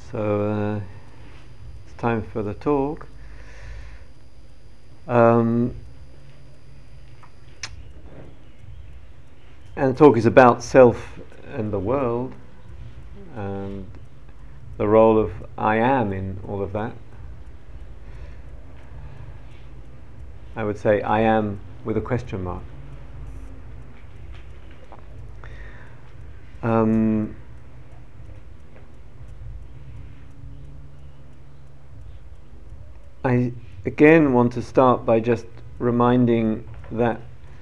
So it's time for the talk. And the talk is about self and the world, and the role of I am in all of that. I would say I am with a question mark. I again want to start by just reminding that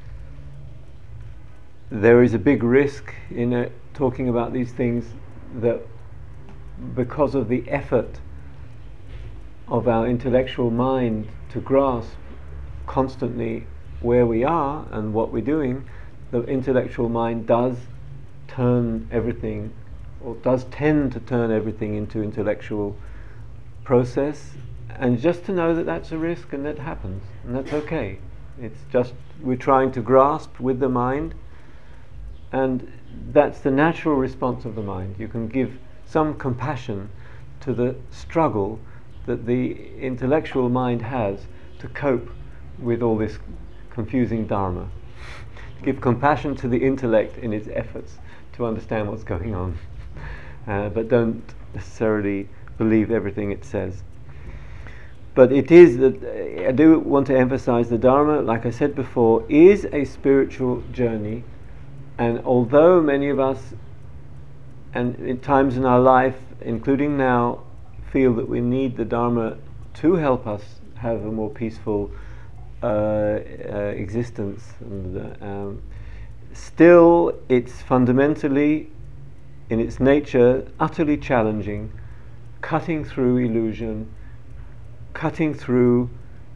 there is a big risk in talking about these things, that because of the effort of our intellectual mind to grasp constantly where we are and what we're doing, the intellectual mind does turn everything, or does tend to turn everything into intellectual process. And just to know that that's a risk, and that happens, and that's okay. It's just we're trying to grasp with the mind, and that's the natural response of the mind. You can give some compassion to the struggle that the intellectual mind has to cope with all this confusing dharma. Give compassion to the intellect in its efforts to understand what's going on, but don't necessarily believe everything it says. But it is that I do want to emphasize the Dharma, like I said before, is a spiritual journey. And although many of us, and at times in our life, including now, feel that we need the Dharma to help us have a more peaceful existence, and still it's fundamentally, in its nature, utterly challenging, cutting through illusion, cutting through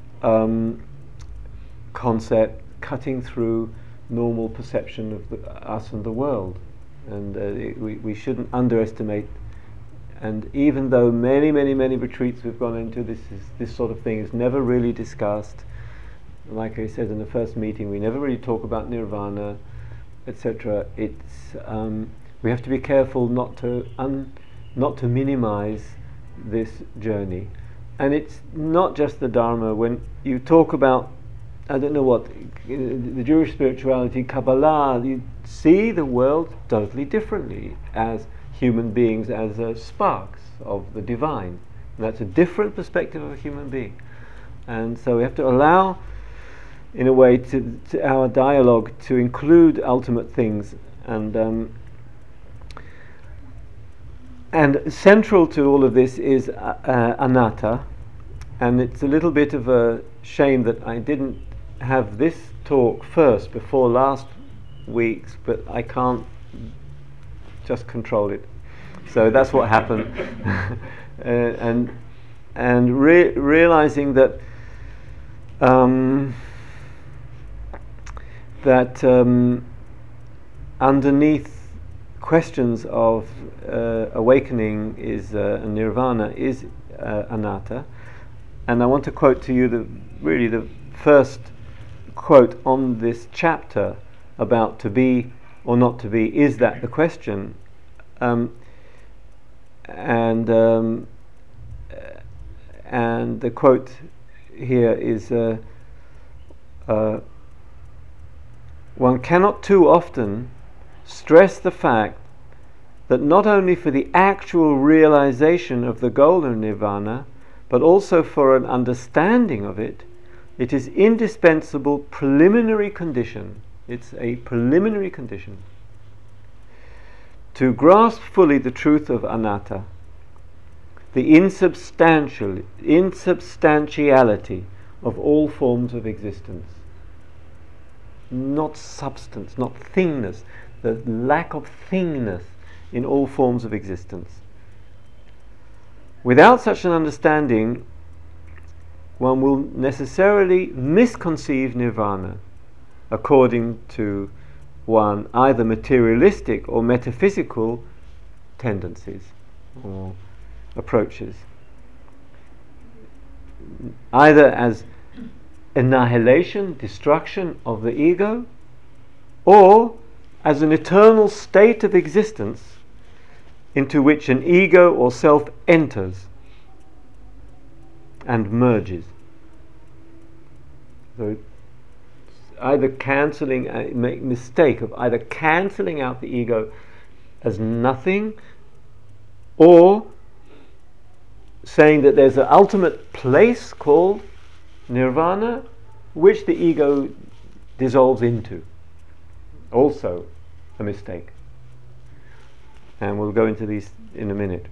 concept, cutting through normal perception of us and the world. And we shouldn't underestimate. And even though many retreats we've gone into, this sort of thing is never really discussed. Like I said in the first meeting, we never really talk about nirvana, etc. It's we have to be careful not to minimize this journey. And it's not just the Dharma. When you talk about, I don't know what, the Jewish spirituality, Kabbalah, you see the world totally differently as human beings, as sparks of the divine. And that's a different perspective of a human being. And so we have to allow, in a way, to our dialogue to include ultimate things. And central to all of this is anatta, and it's a little bit of a shame that I didn't have this talk first before last week's, but I can't just control it. So that's what happened. And realizing that underneath questions of awakening is nirvana is anatta. And I want to quote to you the first quote on this chapter about to be or not to be. Is that the question? And the quote here is one cannot too often stress the fact that not only for the actual realization of the goal of nirvana, but also for an understanding of it, it is indispensable preliminary condition. It's a preliminary condition to grasp fully the truth of anatta, the insubstantiality of all forms of existence. Not substance, not thingness, the lack of thingness in all forms of existence. Without such an understanding, one will necessarily misconceive nirvana according to one either materialistic or metaphysical tendencies or approaches, either as annihilation, destruction of the ego, or as an eternal state of existence into which an ego or self enters and merges. So either cancelling, make mistake of either cancelling out the ego as nothing, or saying that there's an ultimate place called nirvana, which the ego dissolves into. Also a mistake. And we'll go into these in a minute.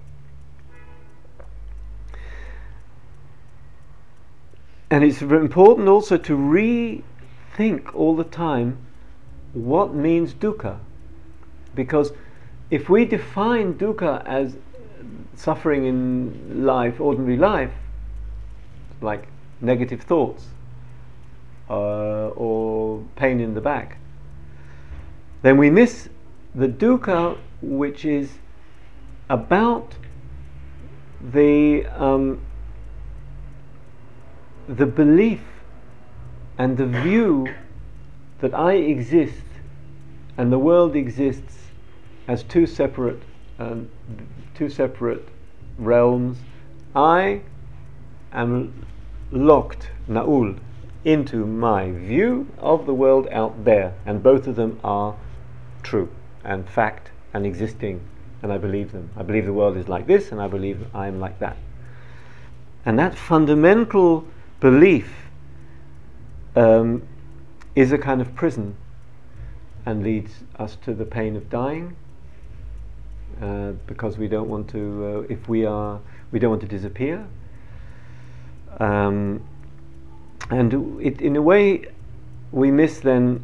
And it's important also to rethink all the time what means dukkha. Because if we define dukkha as suffering in life, ordinary life, like negative thoughts or pain in the back, then we miss the dukkha which is about the belief and the view that I exist and the world exists as two separate realms. I am locked, na'ul, into my view of the world out there, and both of them are true and fact and existing, and I believe them. I believe the world is like this, and I believe I am like that. And that fundamental belief is a kind of prison and leads us to the pain of dying, because we don't want to, we don't want to disappear. And in a way, we miss then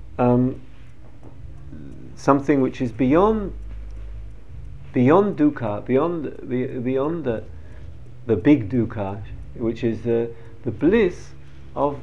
something which is beyond dukkha, beyond the big dukkha, which is the bliss of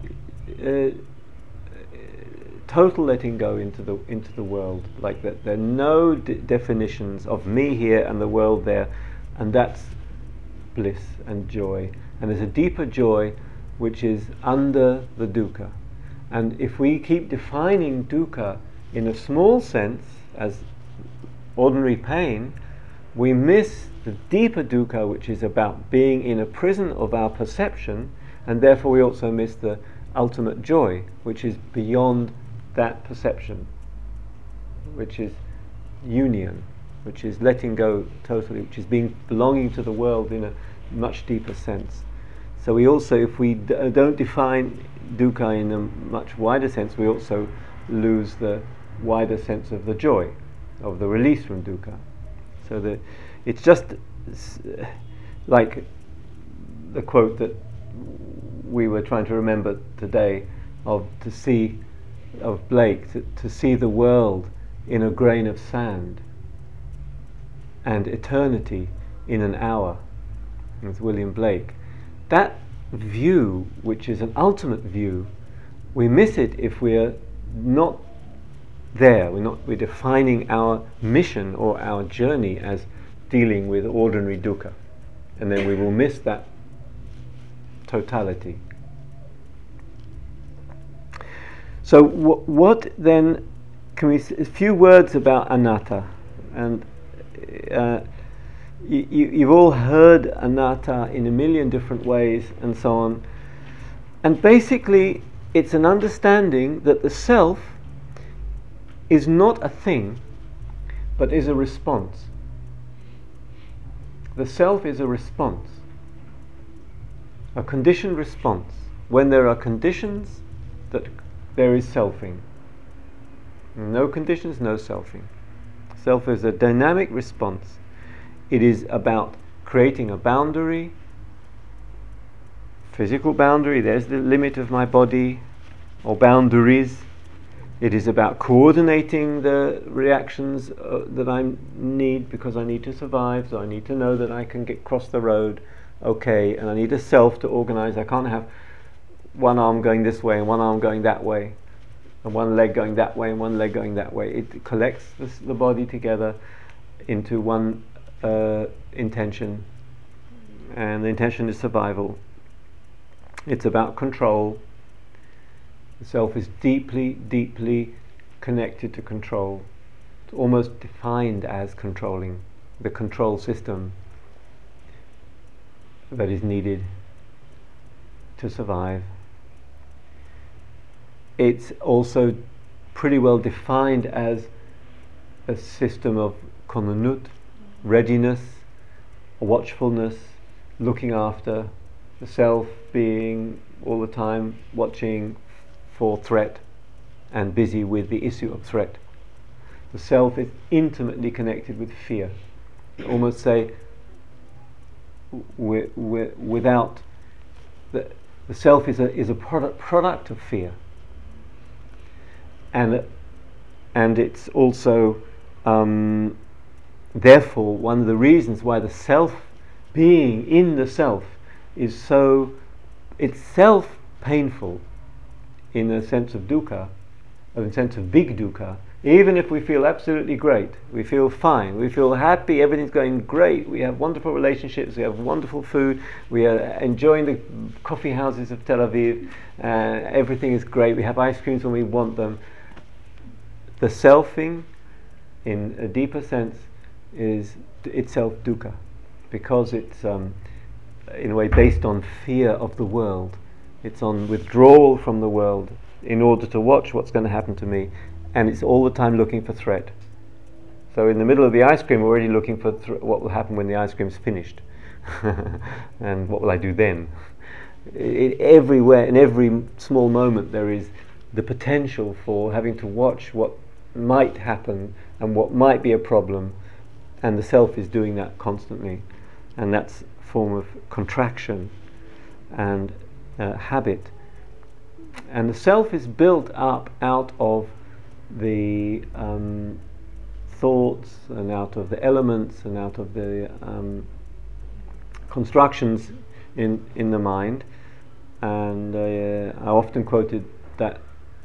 total letting go into the world, like that. There are no definitions of me here and the world there, and that's bliss and joy. And there's a deeper joy which is under the dukkha. And if we keep defining dukkha in a small sense as ordinary pain, we miss the deeper dukkha, which is about being in a prison of our perception, and therefore we also miss the ultimate joy, which is beyond that perception, which is union, which is letting go totally, which is belonging to the world in a much deeper sense. So we also, if we don't define dukkha in a much wider sense, we also lose the wider sense of the joy, of the release from dukkha. So it's just like the quote that we were trying to remember today of Blake, to see the world in a grain of sand and eternity in an hour. It's William Blake. That view, which is an ultimate view, we miss it if we're not there. We're defining our mission or our journey as dealing with ordinary dukkha, and then we will miss that totality. So what then can we a few words about anatta, and you've all heard anatta in a million different ways and so on, and basically it's an understanding that the self is not a thing but is a response. The self is a response, a conditioned response. When there are conditions, that there is selfing. No conditions, no selfing. Self is a dynamic response. It is about creating a boundary, physical boundary, there's the limit of my body, or boundaries. It is about coordinating the reactions that I need, because I need to survive, so I need to know that I can cross the road, okay, and I need a self to organize. I can't have one arm going this way and one arm going that way, and one leg going that way and one leg going that way. It collects the body together into one intention, and the intention is survival. It's about control. The self is deeply, deeply connected to control. It's almost defined as controlling. the control system that is needed to survive. It's also pretty well defined as a system of kononut, readiness, watchfulness, looking after the self, being all the time watching for threat and busy with the issue of threat. The self is intimately connected with fear. Almost say, without the self is a product of fear, and it's also therefore one of the reasons why the self being in the self is so itself painful in a sense of dukkha, in a sense of big dukkha. Even if we feel absolutely great, we feel fine, we feel happy, everything's going great, we have wonderful relationships, we have wonderful food, we are enjoying the coffee houses of Tel Aviv, everything is great, we have ice creams when we want them. The selfing, in a deeper sense, is itself dukkha, because it's in a way based on fear of the world. It's on withdrawal from the world in order to watch what's going to happen to me, and it's all the time looking for threat. So in the middle of the ice cream, we're already looking for what will happen when the ice cream's finished, and what will I do then? Everywhere, in every small moment, there is the potential for having to watch what might happen and what might be a problem, and the self is doing that constantly, and that's a form of contraction and habit. And the self is built up out of the thoughts and out of the elements and out of the constructions in the mind. And I often quoted that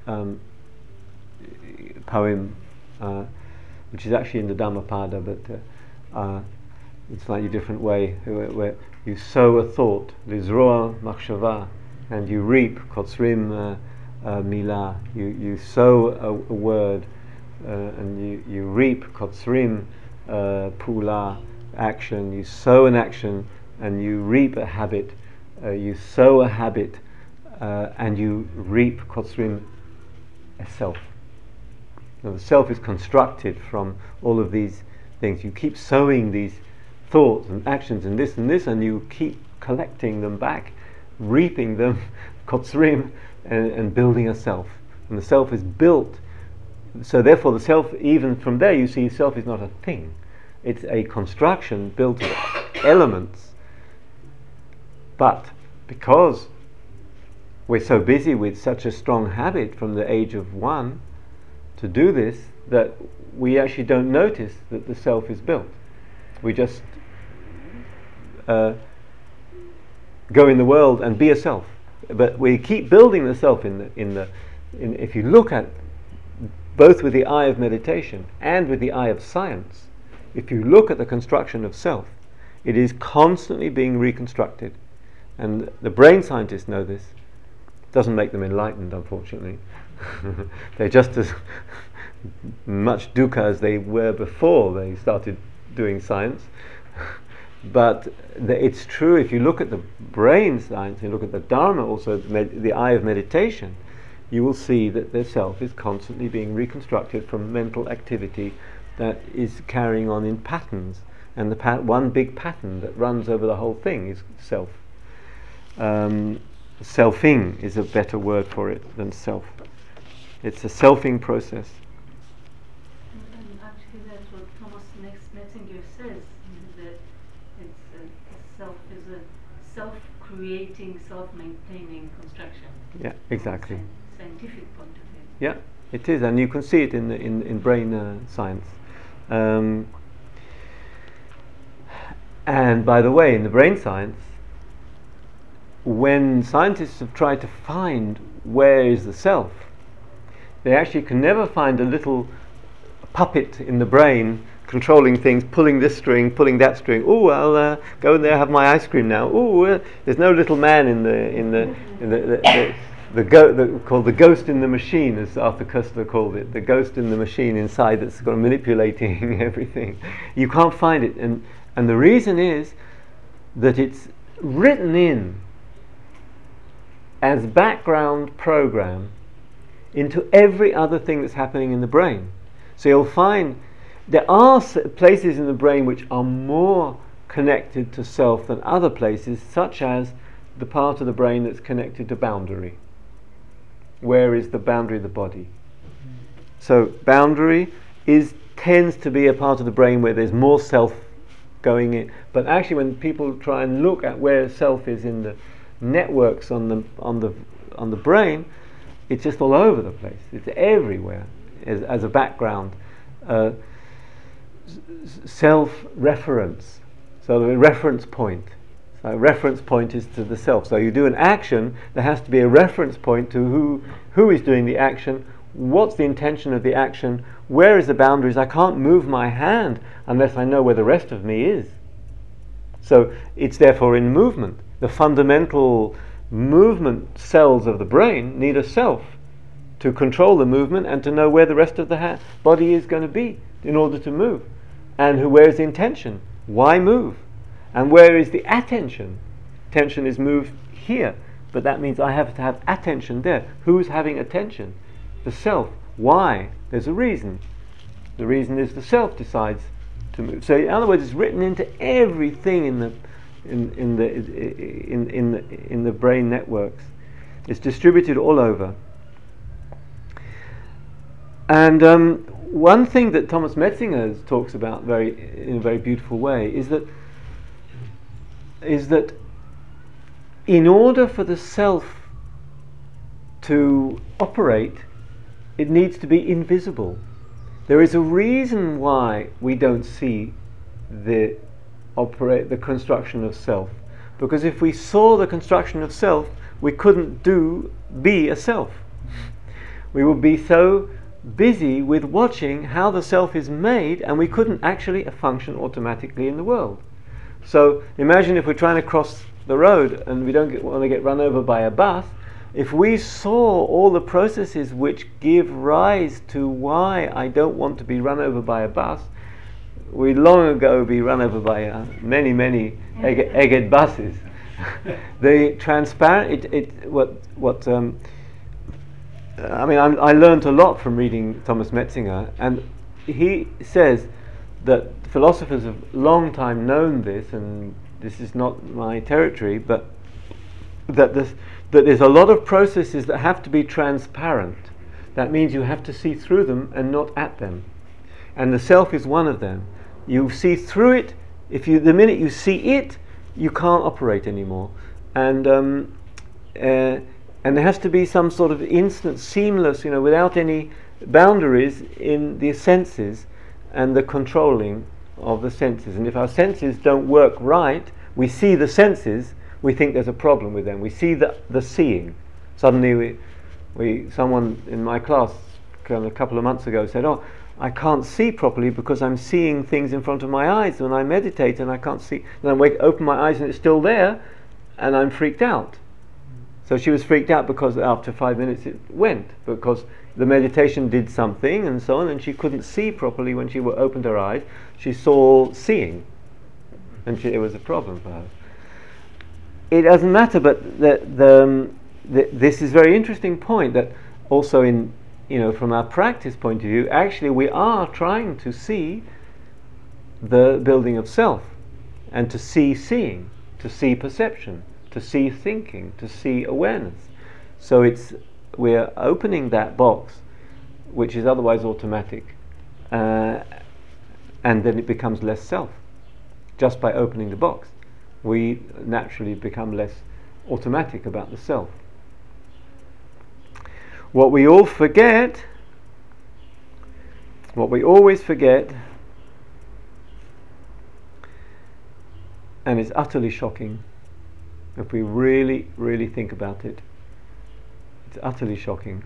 poem, which is actually in the Dhammapada, but in a slightly different way, where you sow a thought, lizroa machshava, and you reap kotzrim milah. You sow a word, and you reap kotzrim pula, action. You sow an action and you reap a habit. You sow a habit and you reap kotzrim, a self. Now, the self is constructed from all of these things. You keep sowing these thoughts and actions and this, and you keep collecting them back, reaping them, kotzrim, and building a self. And the self is built. So therefore the self, even from there you see self is not a thing. It's a construction built of elements. But because we're so busy with such a strong habit from the age of 1 to do this, that we actually don't notice that the self is built. We just go in the world and be a self. But we keep building the self if you look at both with the eye of meditation and with the eye of science, if you look at the construction of self, it is constantly being reconstructed. And the brain scientists know this. Doesn't make them enlightened, unfortunately. They're just as much dukkha as they were before they started doing science. But it's true, if you look at the brain science, you look at the Dharma, also the eye of meditation, you will see that the self is constantly being reconstructed from mental activity that is carrying on in patterns. And the one big pattern that runs over the whole thing is self. Selfing is a better word for it than self. It's a selfing process. And actually that's what Thomas Metzinger says, that self is a self-creating, self-maintaining construction. Yeah, exactly. Scientific point of view. Yeah, it is, and you can see it in brain science. And by the way, in the brain science, when scientists have tried to find where is the self, they actually can never find a little puppet in the brain controlling things, pulling this string, pulling that string. Oh, I'll go in there, have my ice cream now. Oh, there's no little man in the called the ghost in the machine, as Arthur Koestler called it, the ghost in the machine inside that's got manipulating everything. You can't find it, and the reason is that it's written in as background program into every other thing that's happening in the brain. So you'll find there are places in the brain which are more connected to self than other places, such as the part of the brain that's connected to boundary. Where is the boundary of the body? So boundary tends to be a part of the brain where there's more self going in. But actually, when people try and look at where self is in the networks on the brain, it's just all over the place. It's everywhere as a background. Self-reference. So the reference point. So a reference point is to the self. So you do an action, there has to be a reference point to who is doing the action, what's the intention of the action, where is the boundaries. I can't move my hand unless I know where the rest of me is. So it's therefore in movement. The fundamental movement cells of the brain need a self to control the movement and to know where the rest of the body is going to be in order to move. And where is the intention? Why move? And where is the attention? Attention is moved here, but that means I have to have attention there. Who's having attention? The self. Why? There's a reason. The reason is the self decides to move. So in other words, it's written into everything in the brain networks. It's distributed all over. And one thing that Thomas Metzinger talks about in a very beautiful way is that in order for the self to operate, it needs to be invisible. There is a reason why we don't see the construction of self. Because if we saw the construction of self, we couldn't be a self. We would be so busy with watching how the self is made, and we couldn't actually function automatically in the world. So imagine if we're trying to cross the road and we don't want to get run over by a bus. If we saw all the processes which give rise to why I don't want to be run over by a bus, we'd long ago be run over by many egged buses. The transparent, I learned a lot from reading Thomas Metzinger, and he says that philosophers have long time known this, and this is not my territory, but that there's a lot of processes that have to be transparent. That means you have to see through them and not at them. And the self is one of them. You see through it. The minute you see it, you can't operate anymore. And there has to be some sort of instant, seamless, without any boundaries in the senses and the controlling of the senses. And if our senses don't work right, we see the senses, we think there's a problem with them. We see the seeing. Suddenly, someone in my class a couple of months ago said, "Oh, I can't see properly because I'm seeing things in front of my eyes when I meditate, and I can't see." And I open my eyes and it's still there, and I'm freaked out. So she was freaked out because after 5 minutes it went, because the meditation did something and so on, and she couldn't see properly when she opened her eyes. She saw seeing, and it was a problem for her. It doesn't matter, but this is a very interesting point that also from our practice point of view, actually we are trying to see the building of self, and to see seeing, to see perception, to see thinking, to see awareness. So we're opening that box, which is otherwise automatic, and then it becomes less self. Just by opening the box, we naturally become less automatic about the self. What we all forget, what we always forget, and it's utterly shocking if we really, really think about it, it's utterly shocking,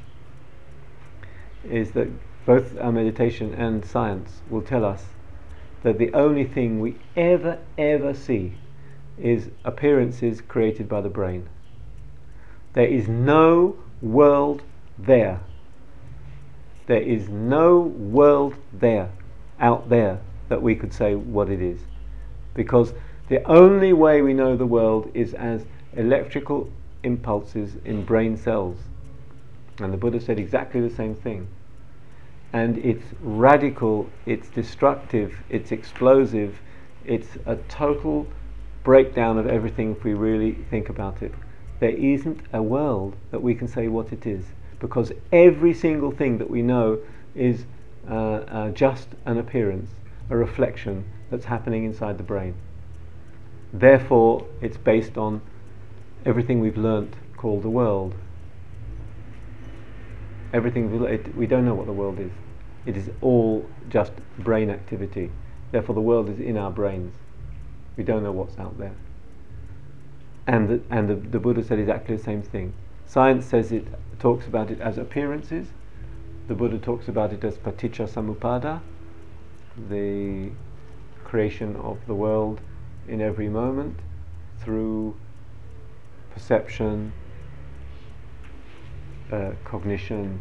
is that both our meditation and science will tell us that the only thing we ever see is appearances created by the brain. There is no world there. There is no world there, out there, that we could say what it is. Because the only way we know the world is as electrical impulses in brain cells. And the Buddha said exactly the same thing. And it's radical, it's destructive, it's explosive, it's a total breakdown of everything if we really think about it. There isn't a world that we can say what it is, because every single thing that we know is just an appearance, a reflection that's happening inside the brain. Therefore, it's based on everything we've learnt called the world. We don't know what the world is. It is all just brain activity. Therefore, the world is in our brains. We don't know what's out there. And the Buddha said exactly the same thing. Science talks about it as appearances. The Buddha talks about it as paticca samuppada, the creation of the world in every moment through perception, cognition,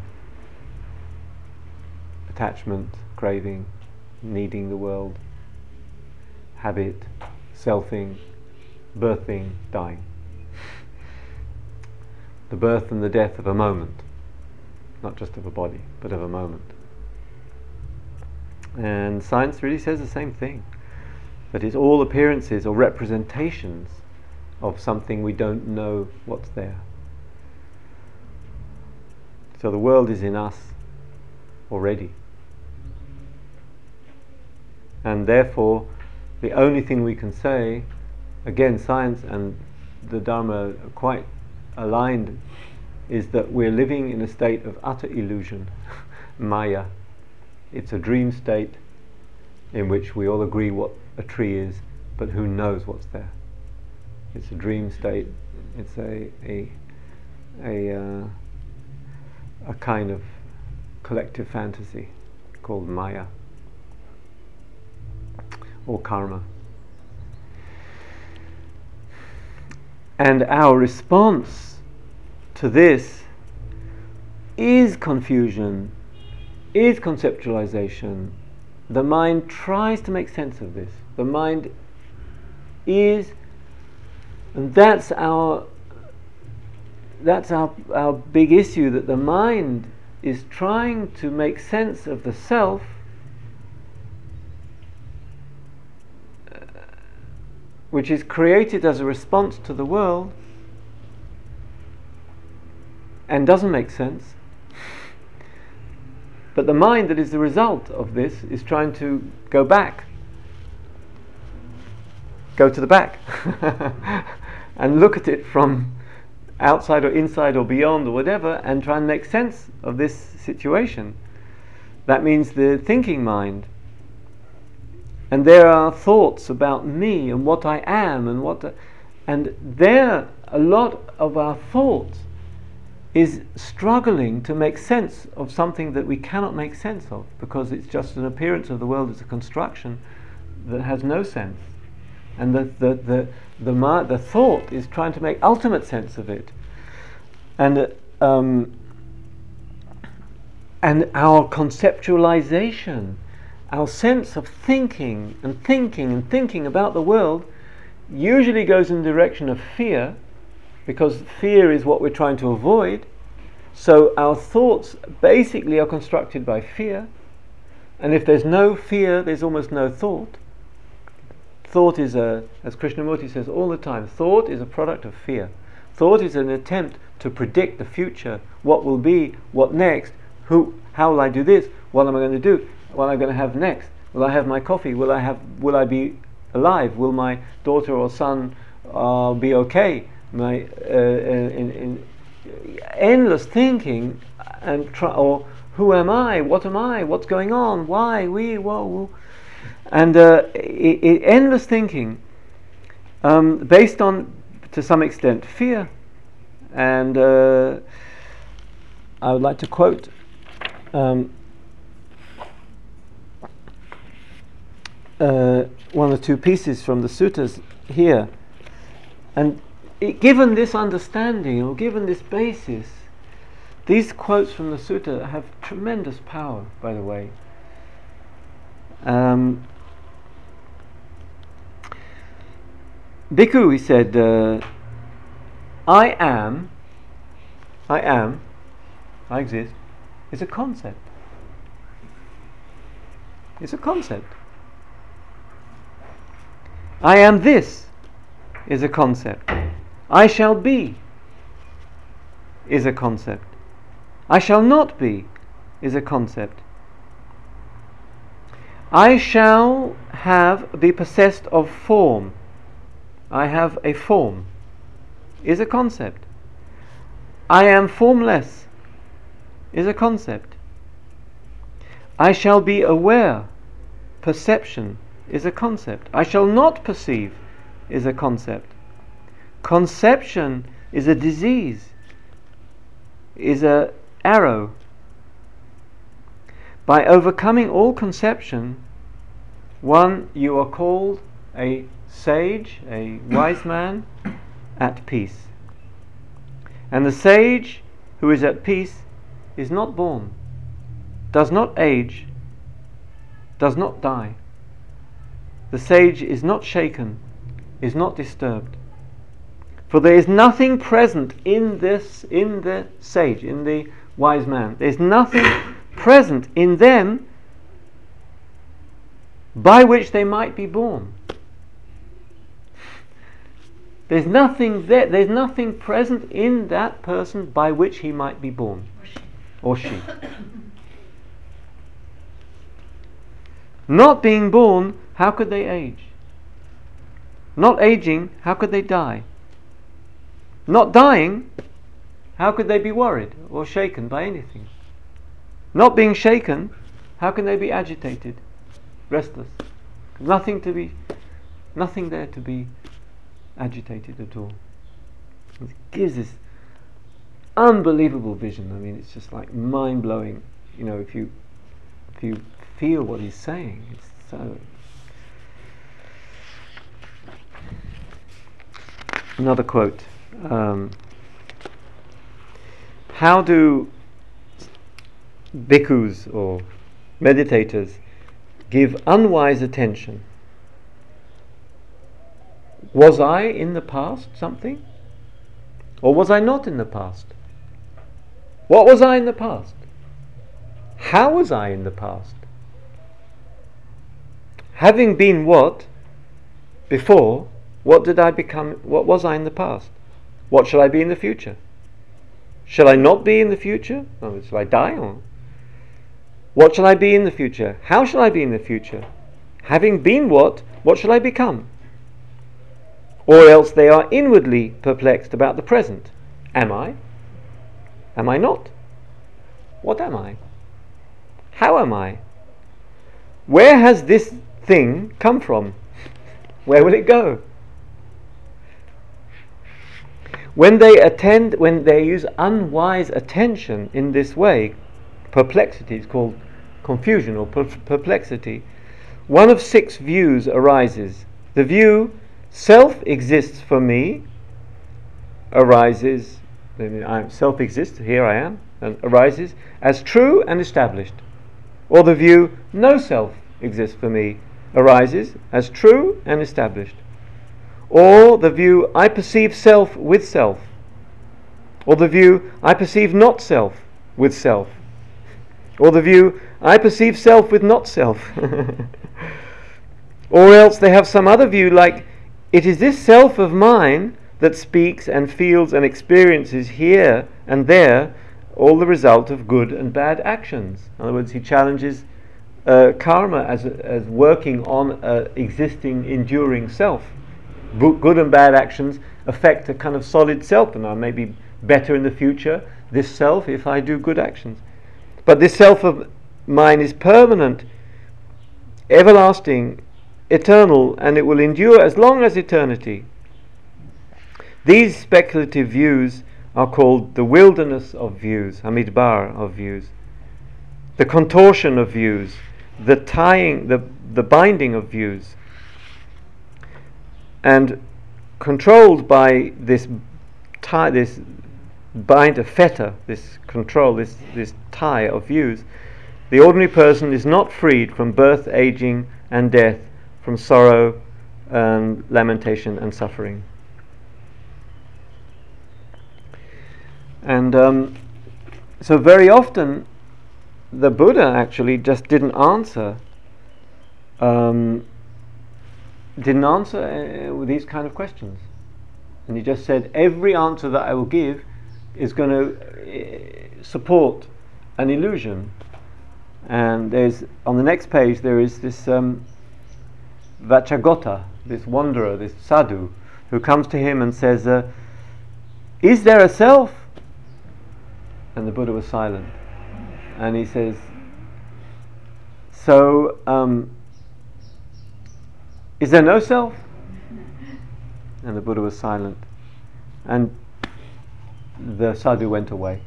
attachment, craving, needing the world, habit, selfing, birthing, dying. The birth and the death of a moment, not just of a body, but of a moment. And science really says the same thing, that it's all appearances or representations of something we don't know what's there. So the world is in us already. And therefore, the only thing we can say, again, science and the Dharma are quite aligned, is that we're living in a state of utter illusion, Maya. It's a dream state in which we all agree what a tree is, but who knows what's there. It's a dream state. It's a kind of collective fantasy called Maya or karma. And our response to this is confusion, is conceptualization. The mind tries to make sense of this. The mind is, and that's our big issue, that the mind is trying to make sense of the self which is created as a response to the world and doesn't make sense. But the mind that is the result of this is trying to go to the back and look at it from outside or inside or beyond or whatever, and try and make sense of this situation. That means the thinking mind. And there are thoughts about me and what I am and there a lot of our thoughts is struggling to make sense of something that we cannot make sense of, because it's just an appearance of the world, it's a construction that has no sense. And the thought is trying to make ultimate sense of it. And our conceptualization, our sense of thinking about the world usually goes in the direction of fear, because fear is what we're trying to avoid. So our thoughts basically are constructed by fear, and if there's no fear, there's almost no thought. Thought is as Krishnamurti says all the time, thought is a product of fear. Thought is an attempt to predict the future, what will be, what next, how will I do this, what am I going to do, what am I going to have next, will I have my coffee, will I be alive, will my daughter or son be okay, in endless thinking and or who am I, what's going on, why, whoa. And endless thinking based on, to some extent, fear. And I would like to quote one or two pieces from the suttas here. And given this understanding, or given this basis, these quotes from the sutta have tremendous power, by the way. Bhikkhu, he said, I exist, is a concept. It's a concept. I am this is a concept. I shall be is a concept. I shall not be is a concept. I shall be possessed of form. I have a form is a concept. I am formless is a concept. I shall be aware, perception is a concept. I shall not perceive is a concept. Conception is a disease, is an arrow. By overcoming all conception, you are called a sage, a wise man, at peace. And the sage who is at peace is not born, does not age, does not die. The sage is not shaken, is not disturbed. For there is nothing present in the sage, in the wise man. There is nothing present in them by which they might be born. There's nothing there. There's nothing present in that person by which he might be born, or she. Not being born, how could they age? Not aging, how could they die? Not dying, how could they be worried or shaken by anything? Not being shaken, how can they be agitated, restless? Nothing there to be agitated at all. It gives this unbelievable vision. I mean, it's just like mind-blowing. You know, if you feel what he's saying, it's so. Another quote. How do bhikkhus or meditators give unwise attention? Was I in the past something? Or was I not in the past? What was I in the past? How was I in the past? Having been what before, what did I become? What was I in the past? What shall I be in the future? Shall I not be in the future? Oh, shall I die? Or what shall I be in the future? How shall I be in the future? Having been what shall I become? Or else they are inwardly perplexed about the present. Am I? Am I not? What am I? How am I? Where has this thing come from? Where will it go? When they use unwise attention in this way, perplexity is called confusion or perplexity. One of 6 views arises. The view self exists for me arises. Self exists. Here I am, and arises as true and established. Or the view no self exists for me arises as true and established. Or the view I perceive self with self. Or the view I perceive not self with self. Or the view I perceive self with not self. Or else they have some other view like, it is this self of mine that speaks and feels and experiences here and there all the result of good and bad actions. In other words, he challenges karma as working on existing, enduring self. Good and bad actions affect a kind of solid self, and I may be better in the future, this self, if I do good actions. But this self of mine is permanent, everlasting, eternal, and it will endure as long as eternity. These speculative views are called the wilderness of views, Hamidbar of views, the contortion of views, the tying, the binding of views. And controlled by this tie, this bind, a fetter, this control, this tie of views, the ordinary person is not freed from birth, aging, and death, from sorrow, lamentation, and suffering. And so very often the Buddha actually just didn't answer with these kind of questions, and he just said, every answer that I will give is going to support an illusion. And there's, on the next page, there is this Vacchagotta, this wanderer, this sadhu, who comes to him and says, is there a self? And the Buddha was silent. And he says, so, is there no self? And the Buddha was silent. And the sadhu went away,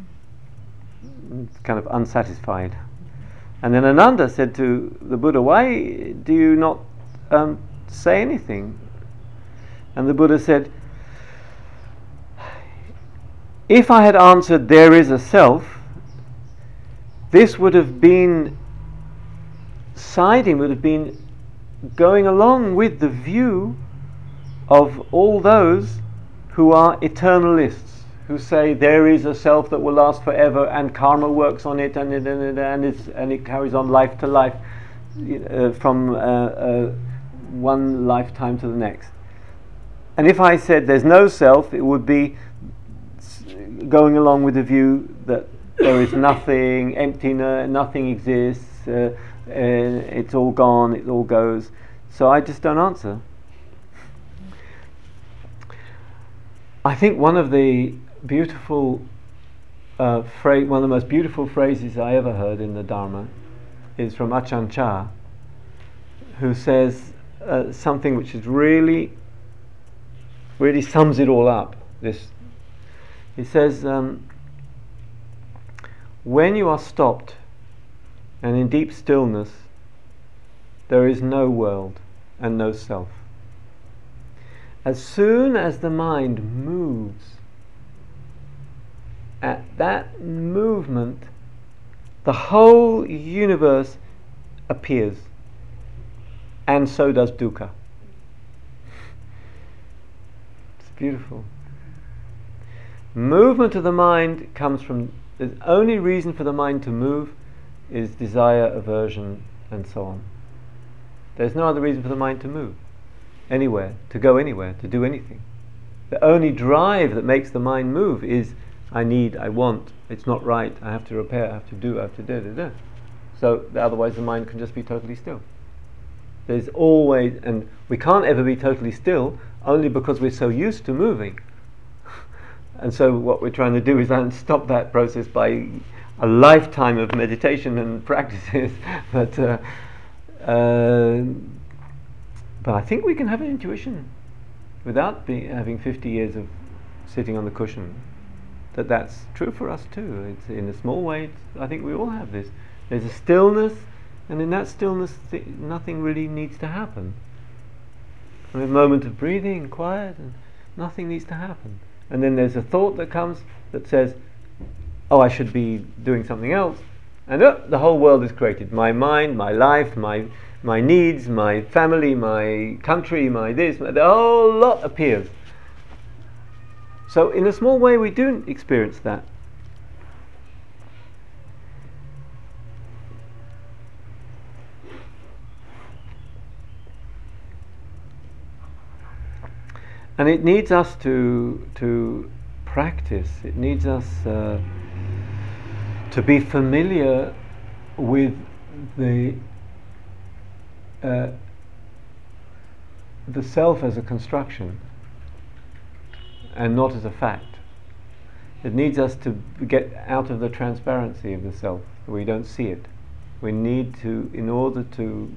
kind of unsatisfied. And then Ananda said to the Buddha, why do you not say anything? And the Buddha said, if I had answered there is a self, this would have been siding, would have been going along with the view of all those who are eternalists, who say there is a self that will last forever and karma works on it and it carries on life to life, from one lifetime to the next. And if I said there's no self, it would be going along with the view that there is nothing, emptiness, nothing exists, it's all gone, it all goes. So I just don't answer. I think one of the beautiful one of the most beautiful phrases I ever heard in the Dharma is from Ajahn Chah, who says something which is really sums it all up. He says, when you are stopped and in deep stillness, there is no world and no self. As soon as the mind moves, at that movement, the whole universe appears, and so does dukkha. It's beautiful. Movement of the mind comes from, the only reason for the mind to move is desire, aversion, and so on. There's no other reason for the mind to move anywhere, to go anywhere, to do anything. The only drive that makes the mind move is I need, I want, it's not right, I have to repair, I have to do, I have to da. So otherwise the mind can just be totally still. There's always, and we can't ever be totally still only because we're so used to moving. And so what we're trying to do is stop that process by a lifetime of meditation and practices. But I think we can have an intuition without having 50 years of sitting on the cushion, that's true for us too. It's in a small way, I think we all have this. There's a stillness, and in that stillness nothing really needs to happen. And a moment of breathing, quiet, and nothing needs to happen. And then there's a thought that comes that says, oh, I should be doing something else, and the whole world is created. My mind, my life, my needs, my family, my country, my this, the whole lot appears. So in a small way we do experience that. And it needs us to practice. It needs us to be familiar with the self as a construction and not as a fact. It needs us to get out of the transparency of the self, where we don't see it. We need to, in order to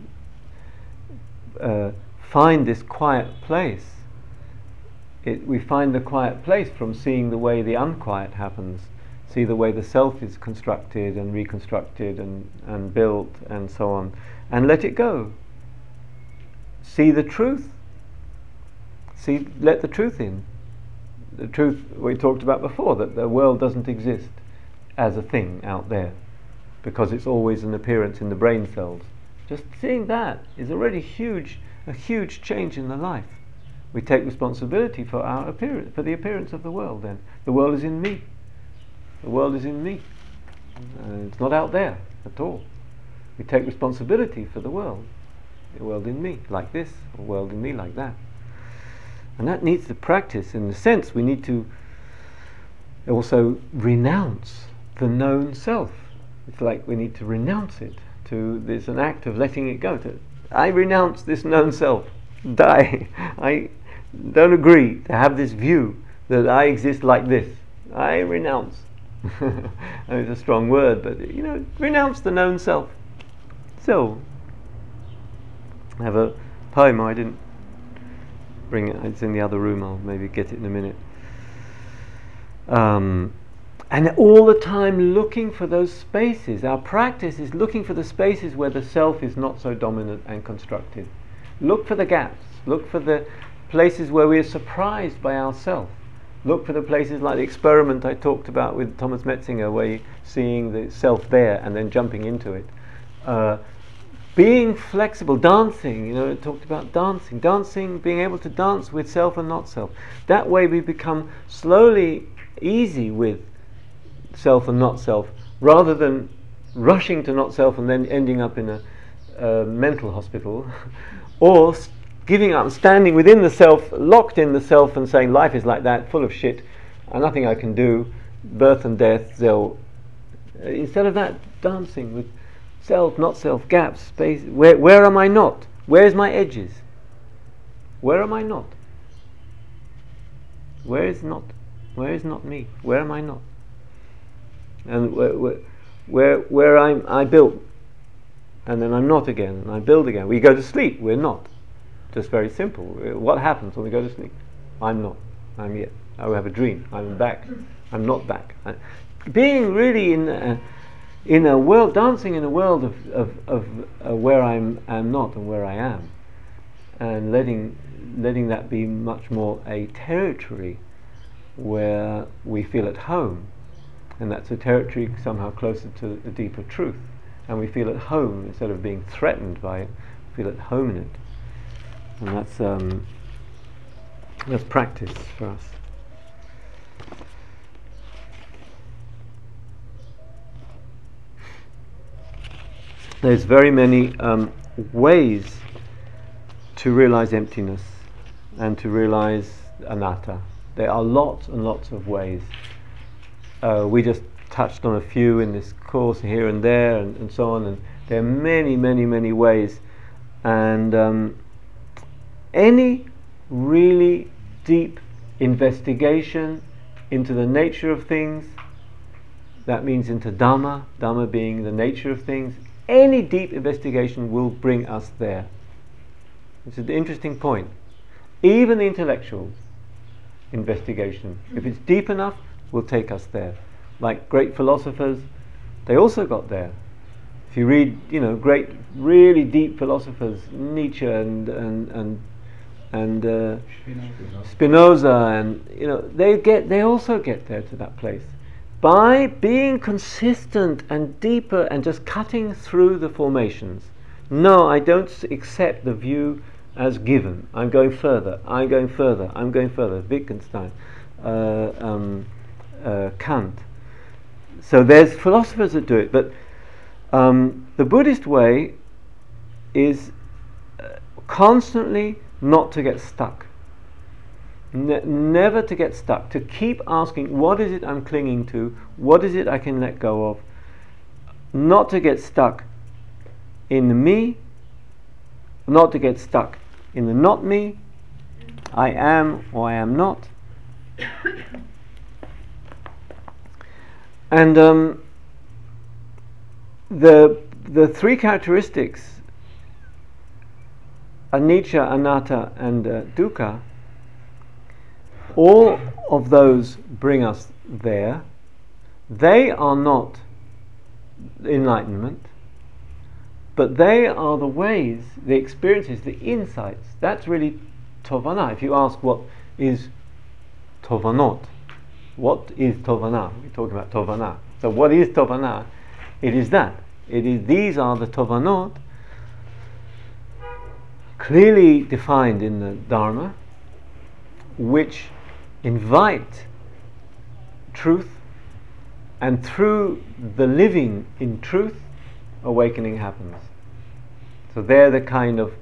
find this quiet place, we find the quiet place from seeing the way the unquiet happens, see the way the self is constructed and reconstructed and built and so on, and let it go. See the truth. see, let the truth in. The truth we talked about before, that the world doesn't exist as a thing out there, because it's always an appearance in the brain cells. Just seeing that is already a huge change in the life. We take responsibility for our appearance, for the appearance of the world. Then the world is in me. The world is in me. It's not out there at all. We take responsibility for the world. The world in me, like this, or world in me, like that. And that needs to practice. In a sense, we need to also renounce the known self. It's like we need to renounce it. There's an act of letting it go. I renounce this known self. Die. I don't agree to have this view that I exist like this. I renounce. It's a strong word, but renounce the known self. So, I have a poem. I didn't bring it. It's in the other room. I'll maybe get it in a minute. And all the time looking for those spaces. Our practice is looking for the spaces where the self is not so dominant and constructive. Look for the gaps. Look for the places where we are surprised by ourself. Look for the places like the experiment I talked about with Thomas Metzinger, where you're seeing the self there and then jumping into it. Being flexible, dancing, it talked about dancing, being able to dance with self and not self. That way we become slowly easy with self and not self, rather than rushing to not self and then ending up in a mental hospital, or giving up, standing within the self, locked in the self and saying life is like that, full of shit, and nothing I can do, birth and death, instead of that, dancing with self, not self, gaps, space. Where am I not? Where's my edges? Where am I not? Where is not me? Where am I not? And where I built, and then I'm not again, and I build again. We go to sleep, we're not. Just very simple. What happens when we go to sleep? I'm not. I'm yet. I will have a dream. I'm back. I'm not back. Being really in a world, dancing in a world of where I'm not and where I am, and letting that be much more a territory where we feel at home, and that's a territory somehow closer to a deeper truth, and we feel at home instead of being threatened by it. We feel at home in it, and that's practice for us. There's very many ways to realize emptiness and to realize anatta. There are lots and lots of ways. We just touched on a few in this course here and there and so on, and there are many, many, many ways. And any really deep investigation into the nature of things, that means into Dhamma, Dhamma being the nature of things, any deep investigation will bring us there. It's an interesting point. Even the intellectual investigation, if it's deep enough, will take us there. Like great philosophers, they also got there. If you read, great, really deep philosophers, Nietzsche and Spinoza, and they also get there to that place by being consistent and deeper and just cutting through the formations. No, I don't accept the view as given. I'm going further. I'm going further. I'm going further. Wittgenstein, Kant. So there's philosophers that do it, but the Buddhist way is constantly not to get stuck. Never to get stuck. To keep asking, what is it I'm clinging to? What is it I can let go of? Not to get stuck in the me. Not to get stuck in the not me. I am or I am not. And the three characteristics, anicca, anatta, and dukkha, all of those bring us there. They are not enlightenment, but they are the ways, the experiences, the insights. That's really Tovana. If you ask what is Tovanot, what is Tovana? We're talking about Tovana. So what is Tovana? It is that. These are the Tovanot clearly defined in the Dharma, which invite truth, and through the living in truth, awakening happens. So they're the kind of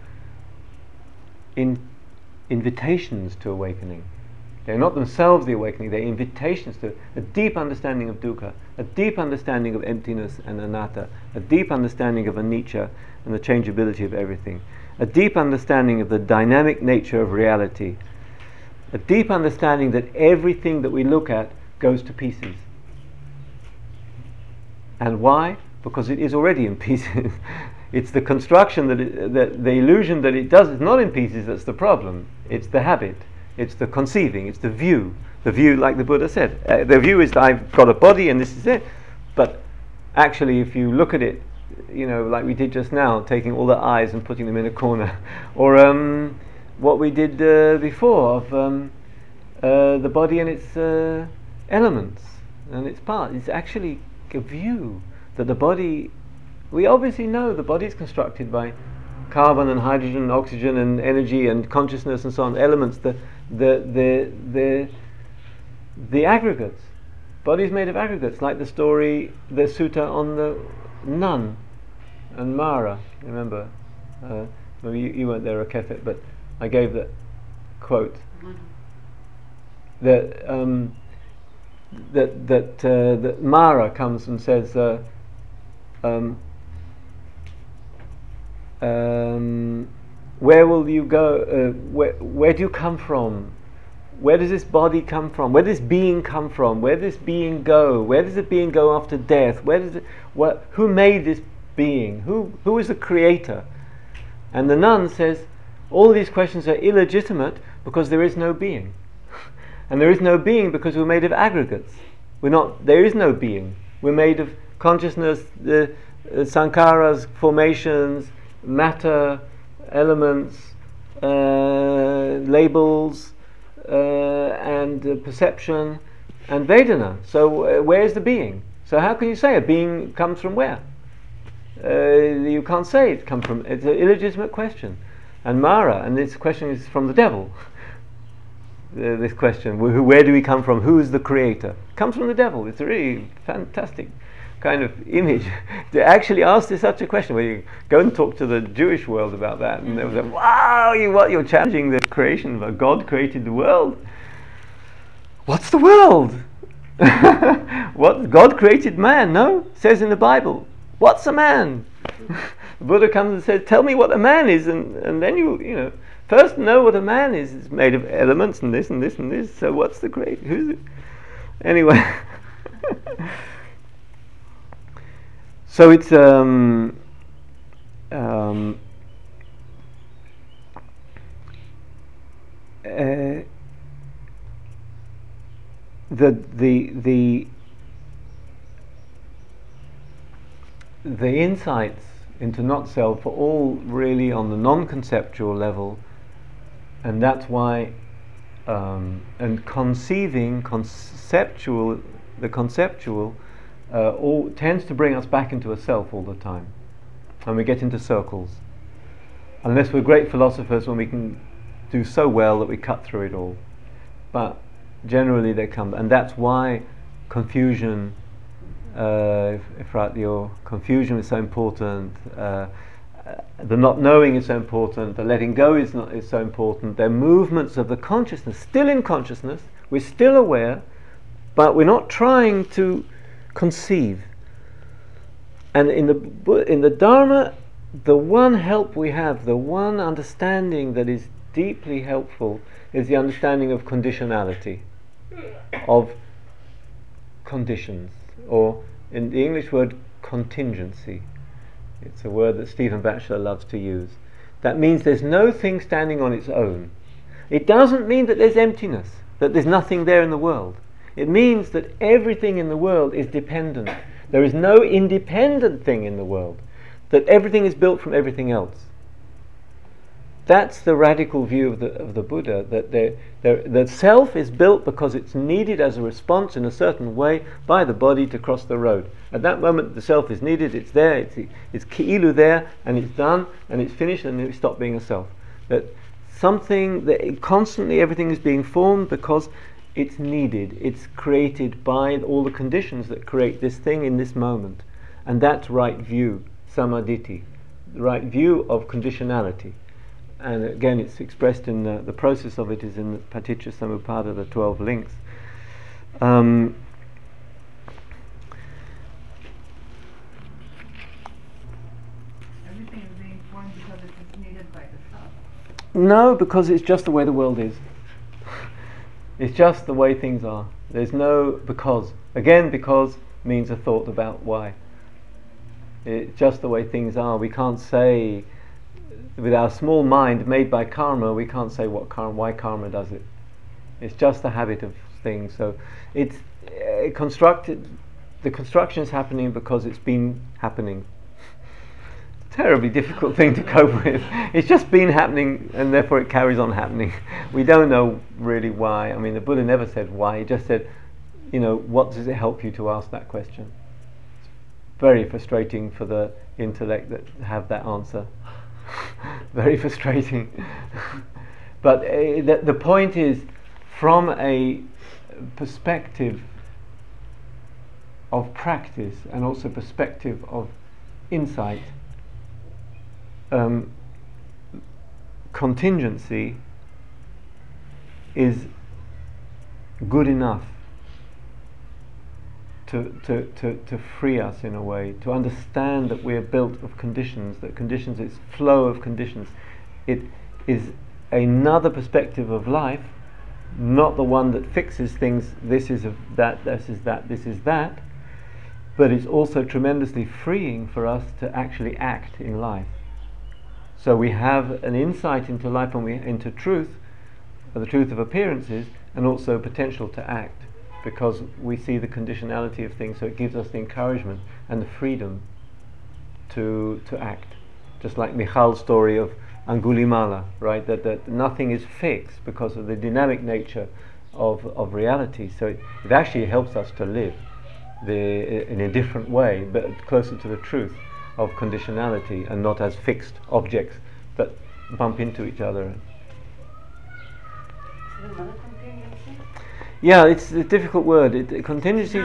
invitations to awakening. They're not themselves the awakening, they're invitations to a deep understanding of dukkha, a deep understanding of emptiness and anatta, a deep understanding of anicca and the changeability of everything, a deep understanding of the dynamic nature of reality, a deep understanding that everything that we look at goes to pieces. And why? Because it is already in pieces. It's the construction that the illusion that it does is not in pieces that's the problem. It's the habit. It's the conceiving, it's the view. The view, like the Buddha said, the view is that I've got a body and this is it. But actually, if you look at it, like we did just now, taking all the eyes and putting them in a corner, or what we did before of the body and its elements and its parts, it's actually a view that the body. We obviously know the body is constructed by carbon and hydrogen and oxygen and energy and consciousness and so on, elements, the aggregates. Body is made of aggregates, like the story, the sutta on the nun and Mara. Remember, maybe you weren't there, Rakefet, but I gave that quote. That Mara comes and says, where will you go? Where do you come from? Where does this body come from? Where does this being come from? Where does this being go? Where does the being go after death? Who made this being? Who is the creator? And the nun says, all these questions are illegitimate because there is no being. And there is no being because we're made of aggregates. There is no being. We're made of consciousness, the sankharas, formations, matter, elements, labels, and perception, and Vedana. So where is the being? So how can you say a being comes from where? You can't say it comes from. It's an illegitimate question. And Mara, and this question is from the devil. This question, where do we come from? Who is the creator? Comes from the devil. It's a really fantastic kind of image to actually ask such a question, where you go and talk to the Jewish world about that, and they will say, wow, you're challenging the creation of God created the world. What's the world? What God created man? No, it says in the Bible. What's a man? The Buddha comes and says, tell me what a man is, and then you first know what a man is. It's made of elements and this and this and this. So what's the great? Who's it? Anyway. So it's the insights into not self are all really on the non-conceptual level, and that's why and conceiving the conceptual all tends to bring us back into a self all the time, and we get into circles unless we're great philosophers, when we can do so well that we cut through it all. But generally they come, and that's why confusion, confusion is so important, the not knowing is so important, the letting go is so important. They're movements of the consciousness, still in consciousness, we're still aware, but we're not trying to conceive. And in the Dharma, the one help we have, the one understanding that is deeply helpful, is the understanding of conditionality, of conditions, or in the English word contingency. It's a word that Stephen Batchelor loves to use. That means there's no thing standing on its own. It doesn't mean that there's emptiness, that there's nothing there in the world. It means that everything in the world is dependent. There is no independent thing in the world, that everything is built from everything else. that's the radical view of the Buddha, that that self is built because it's needed as a response in a certain way by the body to cross the road. At that moment the self is needed, it's there, it's ki'ilu there, and it's done, and it's finished, and it stopped being a self. That something that constantly everything is being formed because it's needed, it's created by all the conditions that create this thing in this moment. And that's right view, samaditi, the right view of conditionality. And again, it's expressed in the process of it is in the Paticca Samuppada, the 12 links. Everything is being formed because it is needed by the self. No, because it's just the way the world is. It's just the way things are. There's no because. Again, because means a thought about why. It's just the way things are. We can't say, with our small mind made by karma, we can't say why karma does it. It's just a habit of things. So it's constructed. The construction is happening because it's been happening. Terribly difficult thing to cope with. It's just been happening, and therefore it carries on happening. We don't know really why. I mean, the Buddha never said why. He just said, what does it help you to ask that question? It's very frustrating for the intellect that have that answer. Very frustrating. But the point is, from a perspective of practice and also perspective of insight, contingency is good enough to free us in a way, to understand that we are built of conditions, that conditions is flow of conditions. It is another perspective of life, not the one that fixes things, this is that, this is that, this is that, but it's also tremendously freeing for us to actually act in life. So we have an insight into life and into truth, or the truth of appearances, and also potential to act, because we see the conditionality of things. So it gives us the encouragement and the freedom to act. Just like Michal's story of Angulimala, right? That nothing is fixed because of the dynamic nature of reality. So it actually helps us to live in a different way, but closer to the truth of conditionality, and not as fixed objects that bump into each other. Yeah, it's a difficult word. Contingency.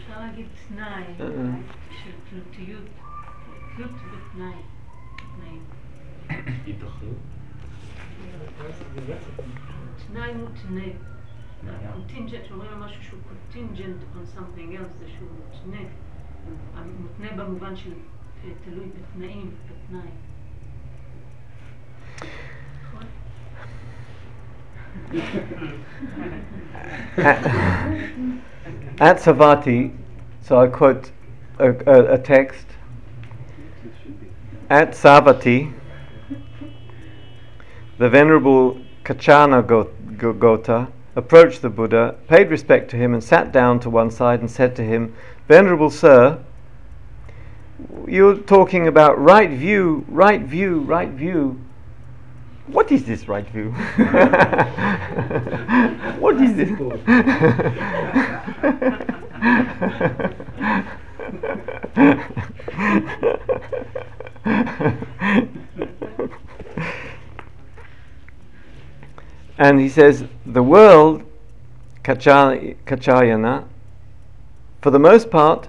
Contingent, אומרים משהו שהוא contingent on something else, זה שהוא מותנה. מותנה במובן של תלוי בתנאים, בתנאי. At Savatthi, so I quote a text. At Savatthi, the Venerable Kachana Gota approached the Buddha, paid respect to him, and sat down to one side and said to him, "Venerable Sir, you're talking about right view, right view, right view. What is this right view? What is this?" And he says, the world, Kachayana, for the most part,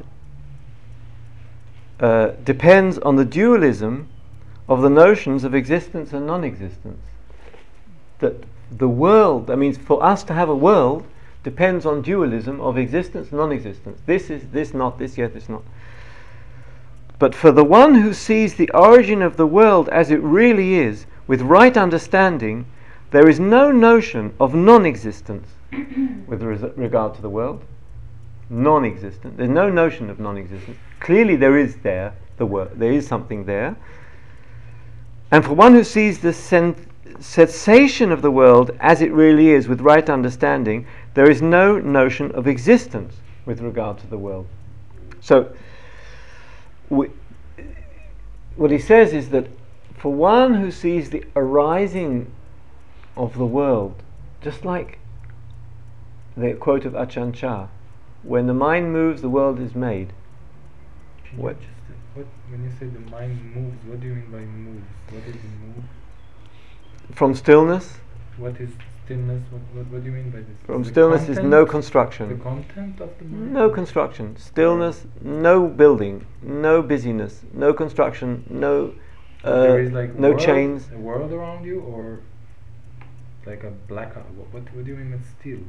depends on the dualism of the notions of existence and non-existence. That the world, that means for us to have a world, depends on dualism of existence and non-existence. This is this, not this, yet this, not. But for the one who sees the origin of the world as it really is, with right understanding, there is no notion of non-existence with regard to the world. Non-existent. There's no notion of non-existence. Clearly there is there is something there. And for one who sees the cessation of the world as it really is with right understanding, there is no notion of existence with regard to the world. So what he says is that for one who sees the arising of the world, just like the quote of Ajahn Chah, when the mind moves, the world is made. When you say the mind moves, what do you mean by moves? What is move? From stillness. What is stillness? What do you mean by this? From the stillness content, is no construction. The content of the mind? No construction. Stillness, no building, no busyness, no construction, no there is like no chains. A world around you, or like a blackout? What do you mean with still?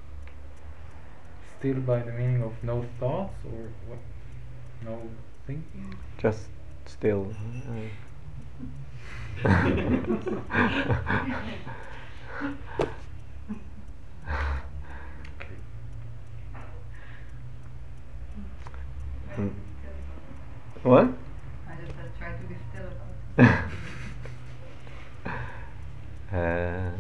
Still by the meaning of no thoughts, or what? No thinking? Just still. What? I just try to be still about it.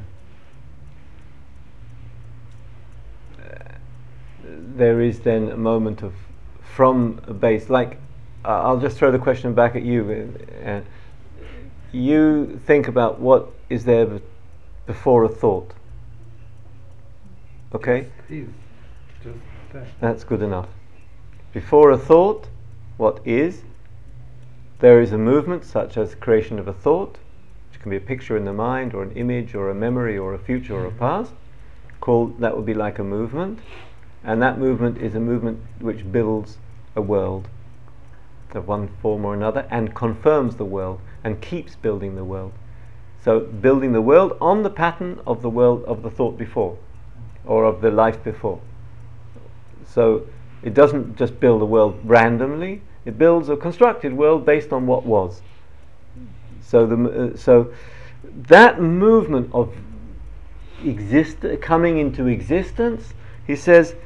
There is then a moment of from a base, like I'll just throw the question back at you. You think about what is there before a thought. Okay? Is just that. That's good enough. Before a thought, what is? There is a movement such as creation of a thought, which can be a picture in the mind or an image or a memory or a future or a past, that would be like a movement, and that movement is a movement which builds a world of one form or another and confirms the world and keeps building the world. So building the world on the pattern of the world of the thought before or of the life before. So it doesn't just build a world randomly, it builds a constructed world based on what was. So so that movement of coming into existence, he says,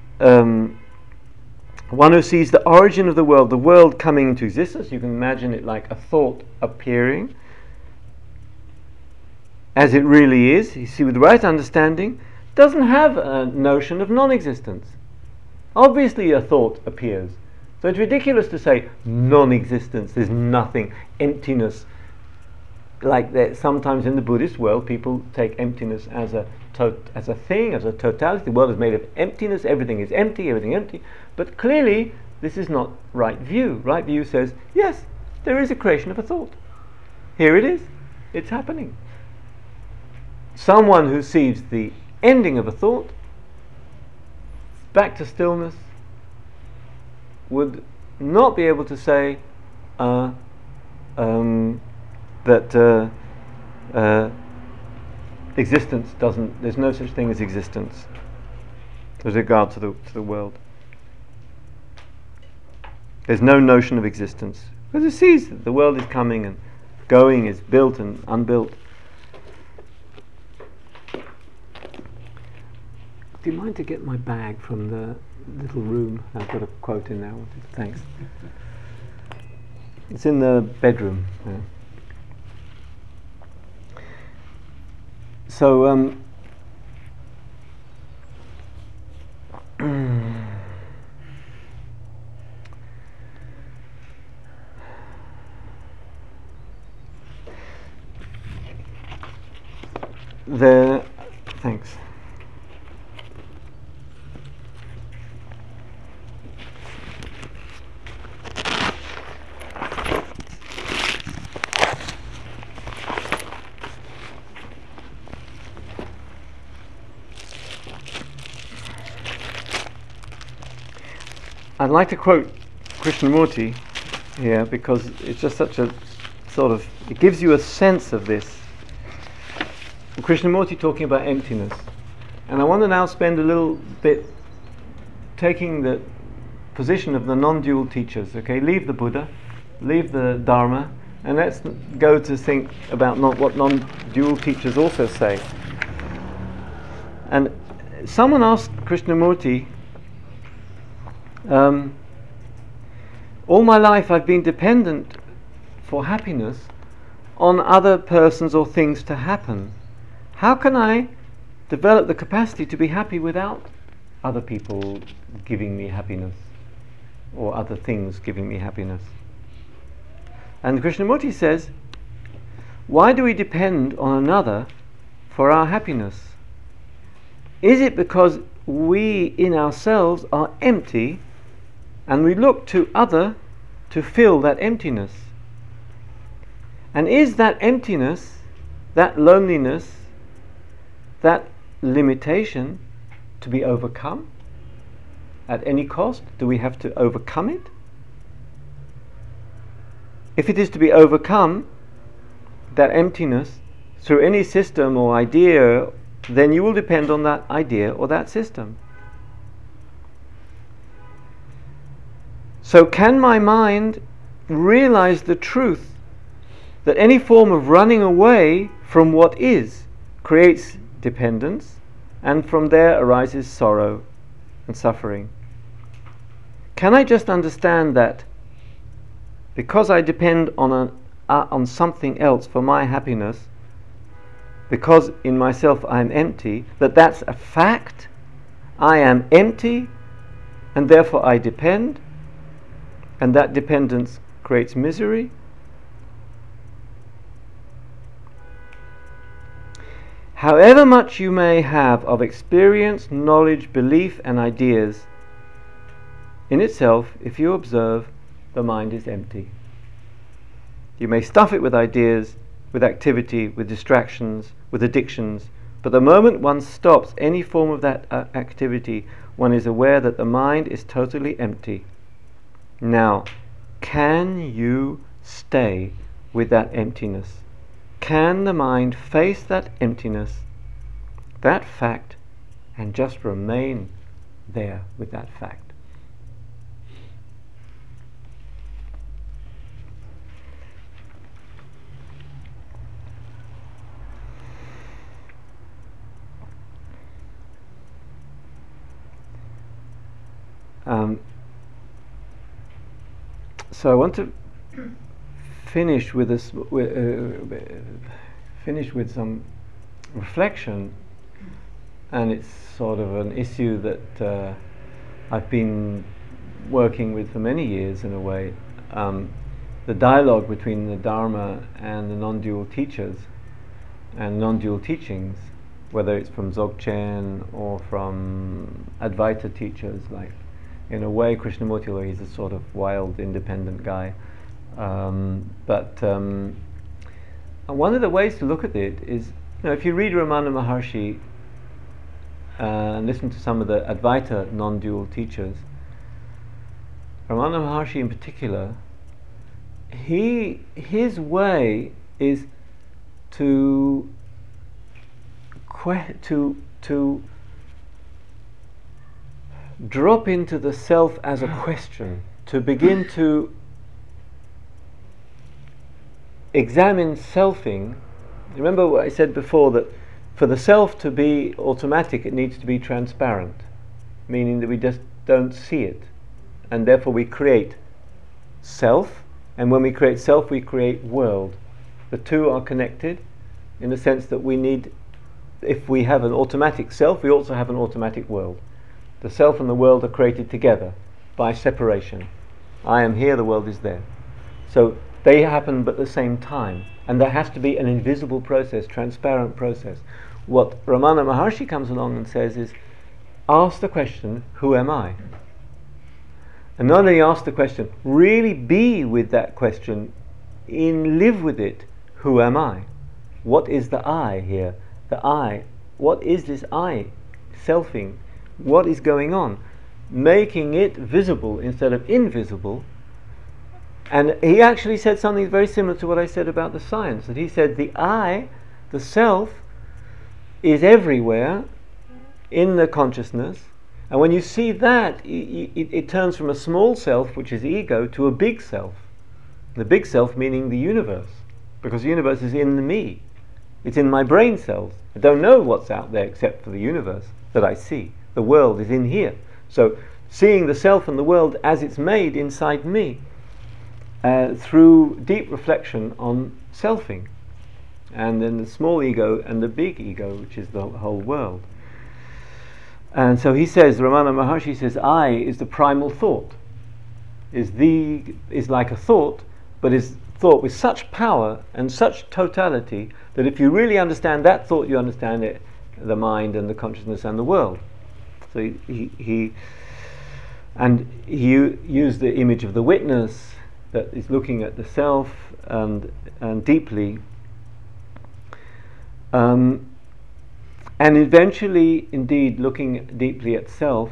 one who sees the origin of the world coming into existence, you can imagine it like a thought appearing as it really is, you see, with the right understanding, doesn't have a notion of non-existence. Obviously a thought appears, so it's ridiculous to say non-existence, there's nothing, emptiness. Like that, sometimes in the Buddhist world, people take emptiness as a thing, as a totality. The world is made of emptiness. Everything is empty. Everything empty. But clearly, this is not right view. Right view says, yes, there is a creation of a thought. Here it is. It's happening. Someone who sees the ending of a thought, back to stillness, would not be able to say that existence doesn't. There's no such thing as existence with regard to the world. There's no notion of existence because it sees that the world is coming and going, is built and unbuilt. Do you mind to get my bag from the little room? I've got a quote in there. Thanks. It's in the bedroom. Yeah. So thanks. I'd like to quote Krishnamurti here because it's just such a sort of, it gives you a sense of this. Krishnamurti talking about emptiness. And I want to now spend a little bit taking the position of the non-dual teachers, okay? Leave the Buddha, leave the Dharma, and let's go to think about what non-dual teachers also say. And someone asked Krishnamurti, all my life I've been dependent for happiness on other persons or things to happen. How can I develop the capacity to be happy without other people giving me happiness or other things giving me happiness? And Krishnamurti says, Why do we depend on another for our happiness? Is it because we in ourselves are empty and we look to other to fill that emptiness? And is that emptiness, that loneliness, that limitation to be overcome at any cost? Do we have to overcome it? If it is to be overcome, that emptiness, through any system or idea, then you will depend on that idea or that system. So can my mind realize the truth that any form of running away from what is creates dependence, and from there arises sorrow and suffering? Can I just understand that because I depend on something else for my happiness, because in myself I am empty, that's a fact? I am empty and therefore I depend, and that dependence creates misery? However much you may have of experience, knowledge, belief and ideas, in itself, if you observe, the mind is empty. You may stuff it with ideas, with activity, with distractions, with addictions, but the moment one stops any form of that activity, one is aware that the mind is totally empty. Now, can you stay with that emptiness? Can the mind face that emptiness, that fact, and just remain there with that fact? So I want to finish with this. Finish with some reflection, and it's sort of an issue that I've been working with for many years in a way. The dialogue between the Dharma and the non-dual teachers and non-dual teachings, whether it's from Dzogchen or from Advaita teachers, like in a way Krishnamurti, although he's a sort of wild independent guy, but one of the ways to look at it is, if you read Ramana Maharshi and listen to some of the Advaita non-dual teachers, Ramana Maharshi in particular, his way is to drop into the self as a question, to begin to examine selfing. Remember what I said before, that for the self to be automatic, it needs to be transparent, meaning that we just don't see it, and therefore we create self, and when we create self we create world. The two are connected in the sense that we need, if we have an automatic self, we also have an automatic world. The self and the world are created together by separation. I am here, the world is there. So they happen but at the same time, and there has to be an invisible process, transparent process. What Ramana Maharshi comes along and says is, ask the question, who am I? And not only ask the question, really be with that question, live with it. Who am I? What is the I here? The I. What is this I? Selfing. What is going on? Making it visible instead of invisible. And he actually said something very similar to what I said about the science, that he said the I, the self, is everywhere in the consciousness, and when you see that, it turns from a small self, which is ego, to a big self. The big self meaning the universe, because the universe is in the me. It's in my brain cells. I don't know what's out there except for the universe that I see. The world is in here. So seeing the self and the world as it's made inside me, through deep reflection on selfing, and then the small ego and the big ego, which is the whole world. And so he says, Ramana Maharshi says, I is the primal thought, is like a thought, but is thought with such power and such totality that if you really understand that thought, you understand it, the mind and the consciousness and the world. So he used the image of the witness that is looking at the self and deeply, and eventually, indeed, looking deeply at self,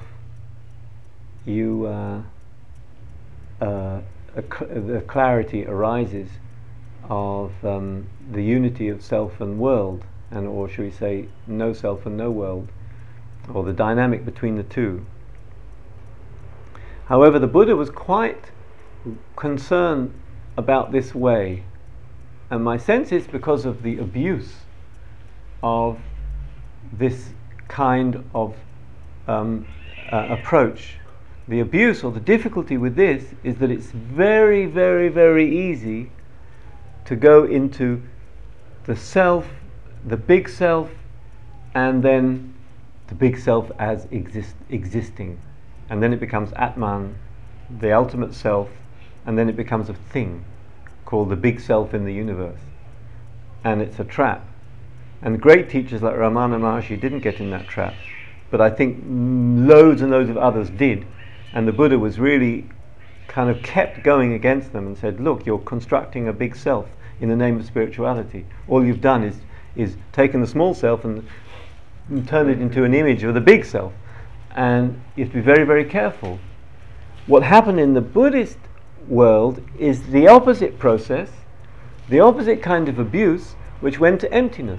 the clarity arises of the unity of self and world, or should we say, no self and no world, or the dynamic between the two. However, the Buddha was quite concerned about this way, and my sense is because of the abuse of this kind of approach. The abuse or the difficulty with this is that it's very, very, very easy to go into the self, the big self, and then the big self as existing. And then it becomes Atman, the ultimate self, and then it becomes a thing called the big self in the universe. And it's a trap. And great teachers like Ramana Maharshi didn't get in that trap, but I think loads and loads of others did. And the Buddha was really kind of kept going against them and said, look, you're constructing a big self in the name of spirituality. All you've done is taken the small self and turned it into an image of the big self. And you have to be very, very careful. What happened in the Buddhist world is the opposite process, the opposite kind of abuse, which went to emptiness.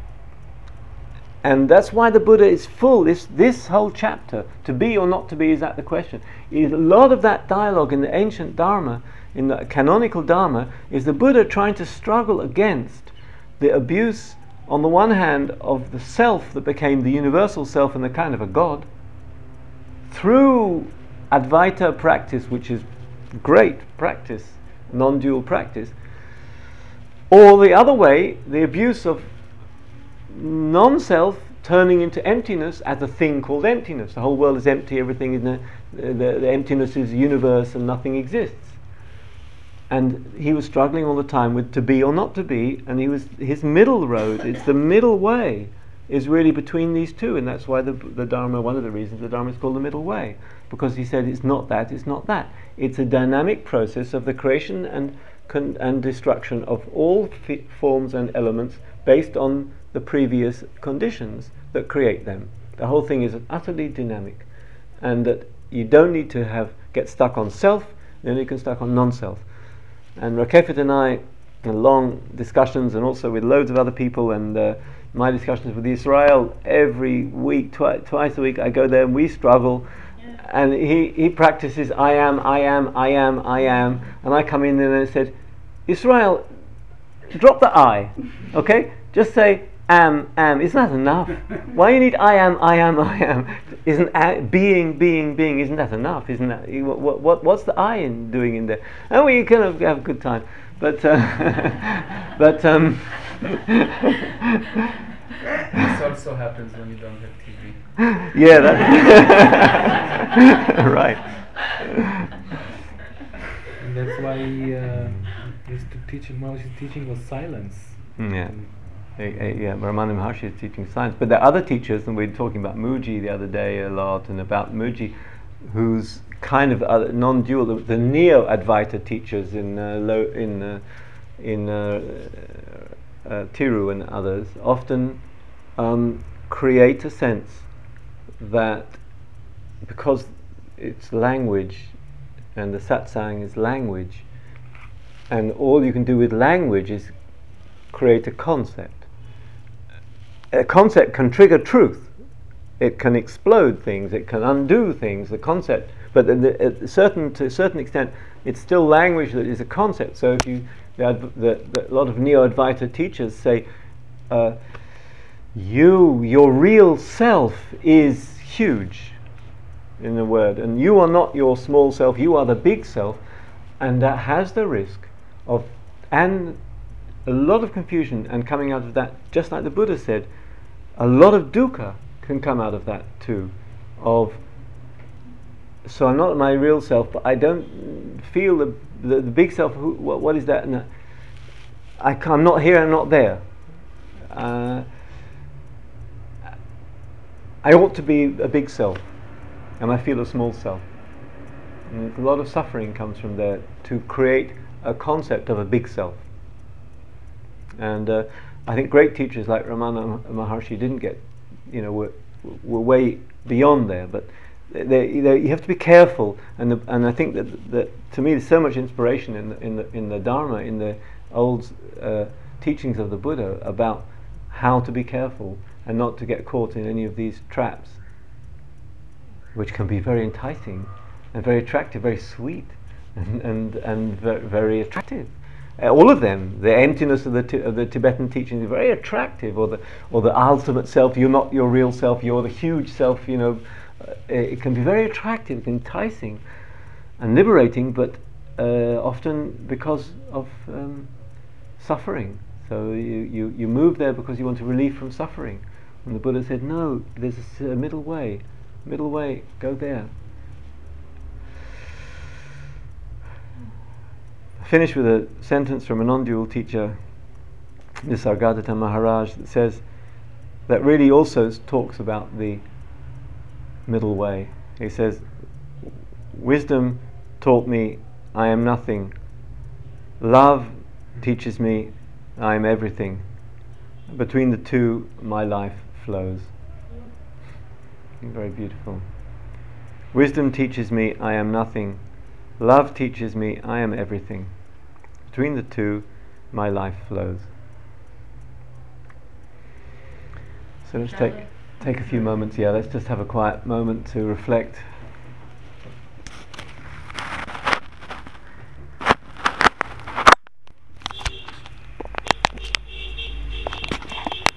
And that's why the Buddha is full. This whole chapter, to be or not to be, is that the question. Is a lot of that dialogue in the ancient Dharma, in the canonical Dharma, is the Buddha trying to struggle against the abuse, on the one hand, of the self that became the universal self and the kind of a God, through Advaita practice, which is great practice, non-dual practice, or the other way, the abuse of non-self turning into emptiness as a thing called emptiness. The whole world is empty, everything is the emptiness is universe and nothing exists. And he was struggling all the time with to be or not to be, and his middle road, it's the middle way, is really between these two, and that's why the Dharma, one of the reasons the Dharma is called the middle way, because he said it's not that, it's not that. It's a dynamic process of the creation and destruction of all forms and elements based on the previous conditions that create them. The whole thing is utterly dynamic, and that you don't need to get stuck on self, then you can stuck on non-self. And Rakefet and I, in long discussions, and also with loads of other people, and my discussions with Israel every week, twice a week, I go there and we struggle. And he practices I am, and I come in and I said, Israel, drop the I, okay? Just say am. Isn't that enough? Why you need I am? Isn't being? Isn't that enough? Isn't that what's the I doing in there? And we kind of have a good time, but This also happens when you don't have TV. Yeah, that right. And that's why he used to teach him. His teaching was silence. Yeah. Ramana Maharshi is teaching science, but there are other teachers, and we were talking about Muji the other day a lot, and about Muji, who's kind of non-dual, the neo-Advaita teachers in Tiru and others often create a sense that because it's language, and the satsang is language, and all you can do with language is create a concept. A concept can trigger truth. It can explode things. It can undo things. The concept, but to a certain extent, it's still language that is a concept. So if a lot of neo-Advaita teachers say, your real self is huge, in the word, and you are not your small self. You are the big self, and that has the risk of a lot of confusion, and coming out of that, just like the Buddha said, a lot of dukkha can come out of that too, of so I'm not my real self, but I don't feel the big self. What is that? And I'm not here, I'm not there. I ought to be a big self, and I feel a small self. And a lot of suffering comes from there, to create a concept of a big self. And I think great teachers like Ramana Maharshi didn't get, were way beyond there. But you have to be careful. And I think that to me, there's so much inspiration in the Dharma, in the old teachings of the Buddha about how to be careful and not to get caught in any of these traps, which can be very enticing and very attractive, very sweet, and very attractive. All of them, the emptiness of the Tibetan teachings is very attractive, or the ultimate self. You're not your real self. You're the huge self. It can be very attractive, enticing, and liberating, but often because of suffering. So you move there because you want a relief from suffering. And the Buddha said, no, there's a middle way. Middle way, go there. I finish with a sentence from a non-dual teacher, Nisargadatta Maharaj, that says, that really also talks about the middle way. He says, wisdom taught me I am nothing. Love teaches me I am everything. Between the two, my life flows. Very beautiful. Wisdom teaches me I am nothing. Love teaches me I am everything. Between the two, my life flows. So let's take a few moments. Yeah, let's just have a quiet moment to reflect